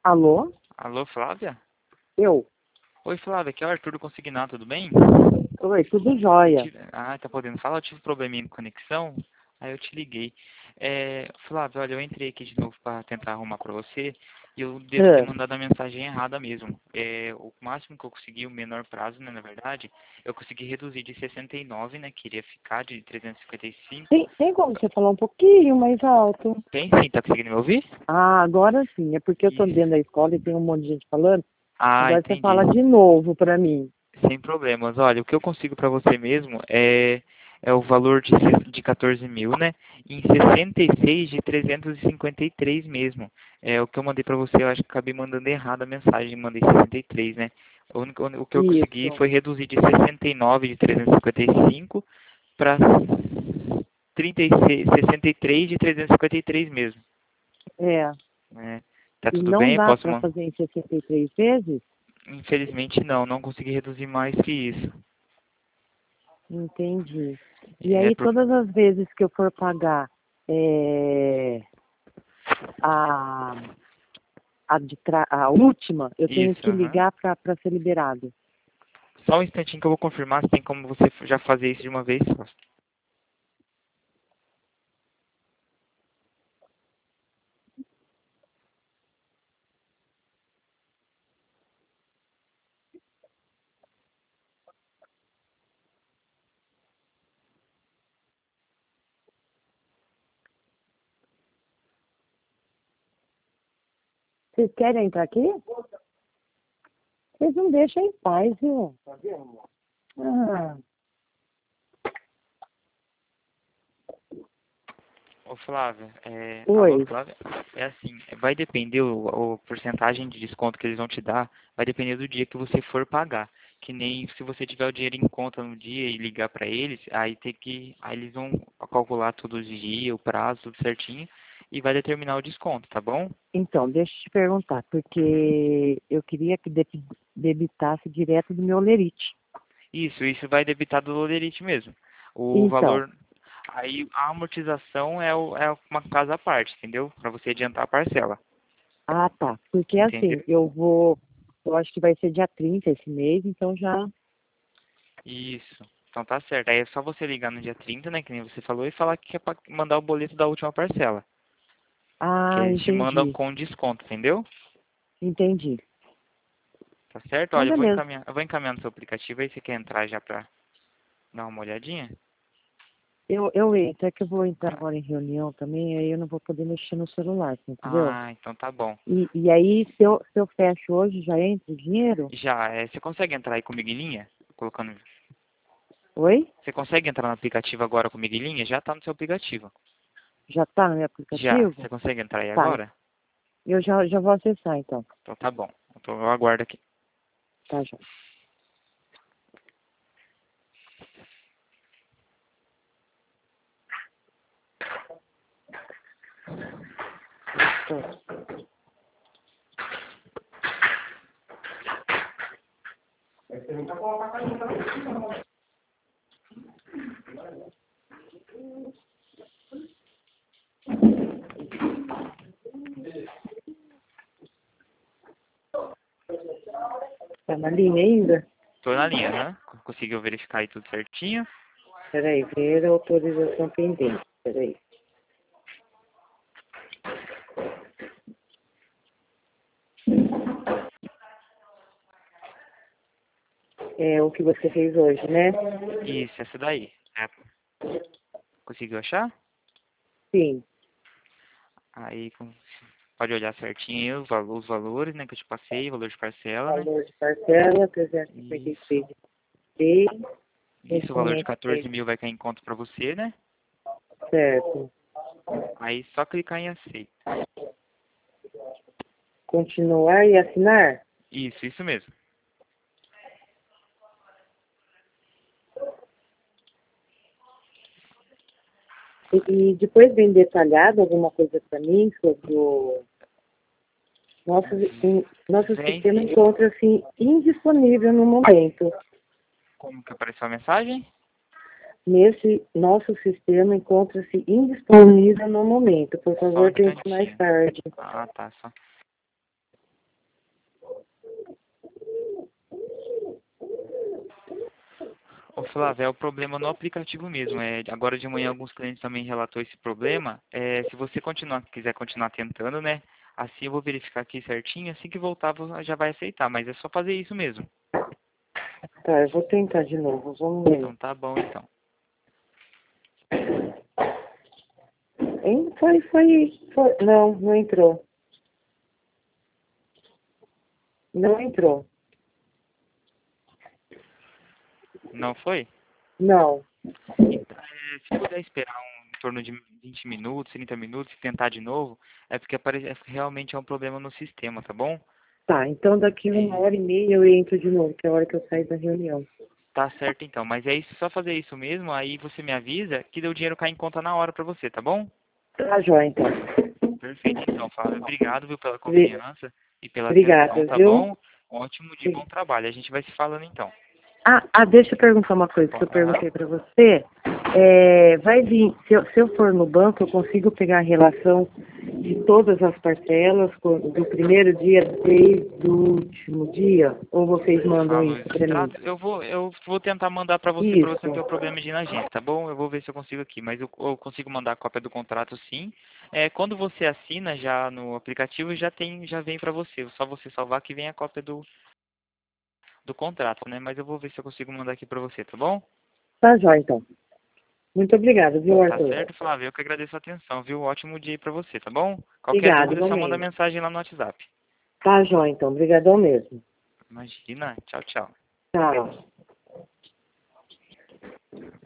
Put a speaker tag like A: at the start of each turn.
A: Alô?
B: Alô, Flávia?
A: Eu?
B: Oi, Flávia, aqui é o Arthur do Consignado, tudo bem?
A: Oi, tudo jóia.
B: Tá podendo falar? Eu tive um probleminha de conexão, aí eu te liguei. Flávia, olha, eu entrei aqui de novo para tentar arrumar para você e eu devo ter
A: Ah,
B: mandado a mensagem errada mesmo. O máximo que eu consegui, o menor prazo, né, na verdade, eu consegui reduzir de 69, né, queria ficar de 355.
A: tem como você falar um pouquinho mais alto?
B: Tem sim, tá conseguindo me ouvir?
A: Ah, agora sim. É porque eu tô dentro
B: Isso.
A: da escola e tem um monte de gente falando.
B: Ah,
A: Agora você
B: entendi.
A: fala de novo pra mim.
B: Sem problemas. Olha, o que eu consigo para você mesmo é o valor de 14 mil, né? Em 66 de 353 mesmo. É o que eu mandei para você, eu acho que acabei mandando errado a mensagem, mandei 63, né? O que eu consegui
A: Isso.
B: foi reduzir de 69 de 355 para 63 de 353 mesmo.
A: É.
B: Né? Tá
A: E
B: tudo
A: não
B: bem? Eu
A: dá
B: posso
A: pra fazer em 63 vezes?
B: Infelizmente não consegui reduzir mais que isso.
A: Entendi. E
B: É
A: aí,
B: por...
A: todas as vezes que eu for pagar a, a última, eu tenho
B: Isso,
A: que
B: aham.
A: ligar pra ser liberado.
B: Só um instantinho que eu vou confirmar se tem como você já fazer isso de uma vez só.
A: Vocês querem entrar aqui? Vocês não deixam em paz, viu? Ah,
B: Ô Flávia, alô
A: oi.
B: Flávia, é assim, vai depender o porcentagem de desconto que eles vão te dar, vai depender do dia que você for pagar. Que nem se você tiver o dinheiro em conta no dia e ligar para eles, aí eles vão calcular todos os dias, o prazo, tudo certinho e vai determinar o desconto, tá bom?
A: Então, deixa eu te perguntar, porque eu queria que debitasse direto do meu lerite.
B: Isso vai debitar do Lolerite mesmo. O
A: Então,
B: valor. Aí a amortização é uma casa à parte, entendeu? Para você adiantar a parcela.
A: ah, tá. Porque
B: Entendeu?
A: assim, eu acho que vai ser dia 30 esse mês, então já.
B: Isso. Então tá certo. Aí é só você ligar no dia 30, né? Que nem você falou, e falar que quer mandar o boleto da última parcela. Que
A: Ah,
B: eles te mandam
A: entendi.
B: com desconto, entendeu?
A: Entendi.
B: Tá certo?
A: Então,
B: Olha,
A: beleza.
B: eu vou encaminhar no seu aplicativo aí. Você quer entrar já pra dar uma olhadinha?
A: Eu entro, é que eu vou entrar agora em reunião também, aí eu não vou poder mexer no celular, você entendeu?
B: Ah, então tá bom.
A: E aí, se eu fecho hoje, já entra o dinheiro?
B: Já, você consegue entrar aí comigo em linha? Colocando.
A: Oi?
B: Você consegue entrar no aplicativo agora comigo em linha? Já tá no seu aplicativo.
A: Já tá no meu
B: Já.
A: aplicativo?
B: Você consegue entrar aí
A: Tá,
B: agora?
A: eu já vou acessar então.
B: Então tá bom. Eu aguardo aqui.
A: Tá, já. Tá. Tá na linha ainda?
B: Tô na linha, né? Conseguiu verificar aí tudo certinho?
A: Peraí, ver a autorização pendente. Peraí. É o que você fez hoje, né?
B: Isso, essa daí. Conseguiu achar?
A: Sim.
B: Aí pode olhar certinho aí os valores, né? Que eu te passei, valor de parcela, né?
A: Valor de parcela,
B: Isso.
A: 353 de
B: Isso, o valor de
A: vencimento
B: 14
A: dele.
B: mil vai cair em conta pra você, né?
A: Certo.
B: Aí só clicar em aceito.
A: Continuar e assinar?
B: Isso mesmo.
A: E depois vem detalhado alguma coisa para mim sobre o nosso
B: Vem
A: sistema
B: sim.
A: encontra-se indisponível no momento.
B: Como que apareceu a mensagem?
A: Nesse nosso sistema encontra-se indisponível no momento. Por
B: Só um
A: favor, tente mais
B: instantinho.
A: tarde.
B: Ah, tá. Só. Ô Flávio, é o problema no aplicativo mesmo. Agora de manhã alguns clientes também relatou esse problema. Se você quiser continuar tentando, né? Assim eu vou verificar aqui certinho. Assim que voltar, já vai aceitar. Mas é só fazer isso mesmo.
A: Tá, eu vou tentar de novo. Vamos ver.
B: Então tá bom, então.
A: Hein? Foi. Não, não entrou. Não entrou.
B: Não foi?
A: Não.
B: Então, se puder esperar em torno de 20 minutos, 30 minutos e tentar de novo, é porque realmente é um problema no sistema, tá bom?
A: Tá, então daqui 1h30 eu entro de novo, que é a hora que eu sair da reunião.
B: Tá certo então, mas é isso, só fazer isso mesmo, aí você me avisa que o dinheiro cai em conta na hora pra você, tá bom?
A: Tá, joia, então.
B: Perfeito então, Flávio. Obrigado, viu, pela
A: Obri-
B: confiança e pela atenção,
A: Obrigada,
B: tá
A: viu?
B: bom? Um ótimo dia, bom trabalho. A gente vai se falando então.
A: Deixa eu perguntar uma coisa que eu
B: Aham.
A: perguntei pra você. Vai vir, se eu for no banco, eu consigo pegar a relação de todas as parcelas do primeiro dia desde o último dia? Ou vocês mandam
B: Falo
A: isso pra mim?
B: extrato. Eu vou tentar mandar pra você não ter o
A: Isso.
B: problema de ir na agência, tá bom? Eu vou ver se eu consigo aqui, mas eu consigo mandar a cópia do contrato sim. Quando você assina já no aplicativo, já vem pra você. Só você salvar que vem a cópia do contrato, né? Mas eu vou ver se eu consigo mandar aqui pra você, tá bom?
A: Tá, joia, então. Muito obrigada, viu,
B: Tá
A: Arthur?
B: certo, Flávio? Eu que agradeço a atenção, viu? Ótimo dia aí pra você, tá bom? Qualquer
A: Obrigada,
B: dúvida, é só manda
A: igualmente.
B: mensagem lá no WhatsApp.
A: Tá, joia, então. Obrigadão mesmo.
B: Imagina. Tchau, tchau.
A: Tchau.